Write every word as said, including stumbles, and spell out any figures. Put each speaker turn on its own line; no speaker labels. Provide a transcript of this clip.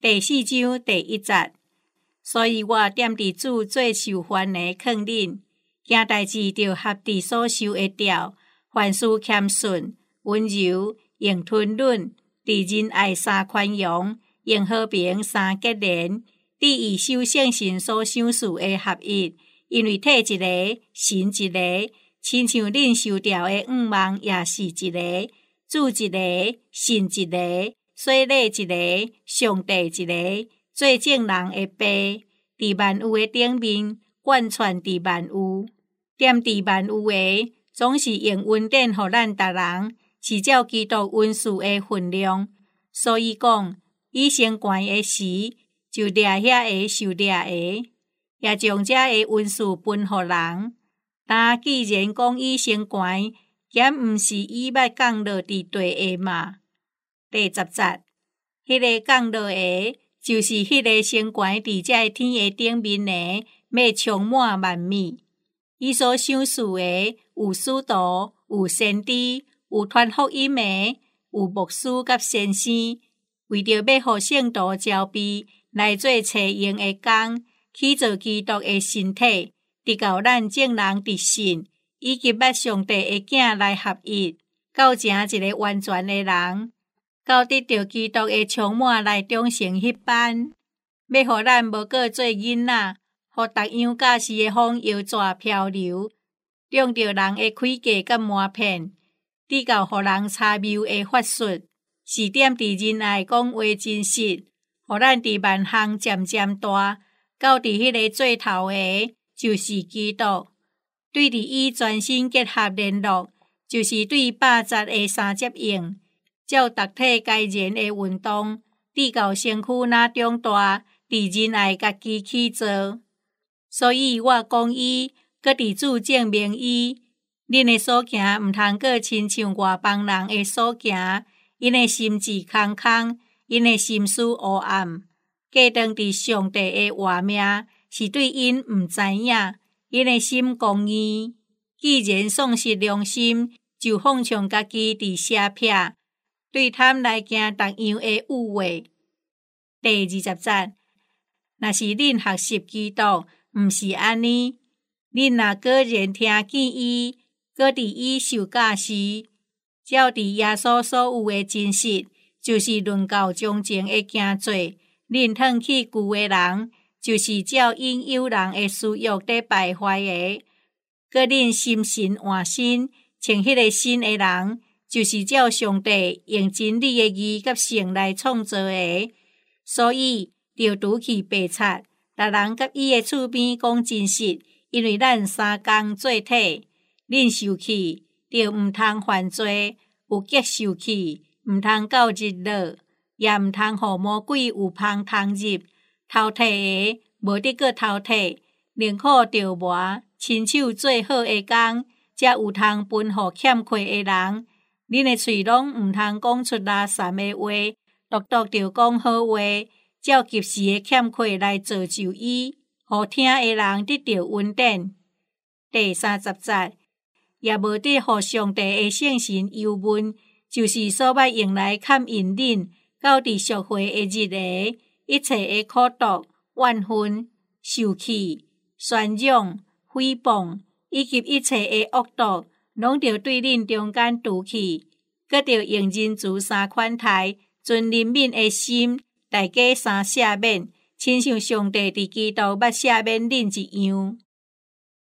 第四章第一节，所以我踮伫主最受烦的劝恁，行代志着合伫所受的条，凡事谦顺、温柔，用吞忍，伫仁爱三宽容，用和平三结连，伫以守圣神所想事的合一，因为体一个，神一个，亲像恁受条的五梦也是一个，主一个，神一个，洗礼一个，上帝一个，做证人的爸，伫万有的顶面，贯穿伫万有，踮伫万有的，总是用恩典予咱逐人，是照基督恩赐的分量。所以讲，伊升悬的时，就掠遐个受掠的，也将遮个恩赐分予人。但既然讲伊升悬，咸毋是伊捌降落伫地下嘛？第十节，迄、那个降落的，就是迄个升悬伫遮天的顶面的，要充满万米。伊所想事的，有使徒，有先知，有传福音的，有牧师甲先生，为着要互圣徒招庇，来做找用的工，去做基督的身体，直到咱众人伫信，以及捌上帝的囝来合一，到成一个完全的人，到得到基督的充满来忠诚迄般，要互咱无过做囡仔，互逐样假是的风摇蛇漂流，中着人的诡计甲瞒骗，直到互人差謬的法术，是踮伫仁爱讲话真实，互咱伫万项渐渐大，到伫迄个最头的，就是基督。对伫伊全身结合联络，就是对百节的三接应，照逐体该然的运动，直到身躯那长大，伫仁爱家己去做。所以我讲伊，搁伫主证明伊，恁的所行毋通过亲像外邦人的所行，因的心智空空，因的心思黑暗，假当伫上帝的话命，是对因毋知影。因的心公义，既然丧失良心，就放纵家己伫邪僻，对贪来行逐样的污秽。第二十节，若是恁學習基督，毋是安尼，恁若果然聽見伊，閣佇伊受教時，照佇耶穌所有的真實，就是論到忠情的行做，恁褪去舊的人。就是照因有人的私欲在敗壞的，閣恁心神換新，穿迄個新的人，就是照上帝用真理的義甲性來創造的。所以，着除去白賊，逐人甲伊的厝邊講真實，因為咱三工做體，恁受氣，着毋通犯罪，有結受氣，毋通到日落，也毋通互魔鬼有芳通入。偷摕的，無得閣偷摕，寧可着磨，親手做好的工，才有通分予欠缺的人。恁的喙攏毋通講出垃圾的話，獨獨着講好話，照及時的欠缺來造就伊，互聽的人得到恩典。第三十節，也無得互上帝的聖神憂悶，就是所捌用來勘引恁，到佇贖回的日的。一切的苦毒、怨恨、受氣、宣揚、誹謗，以及一切的惡毒，攏着對恁中間除去，閣着用仁慈三款待，存憐憫的心，大家三赦免，親像上帝佇基督捌赦免恁一樣。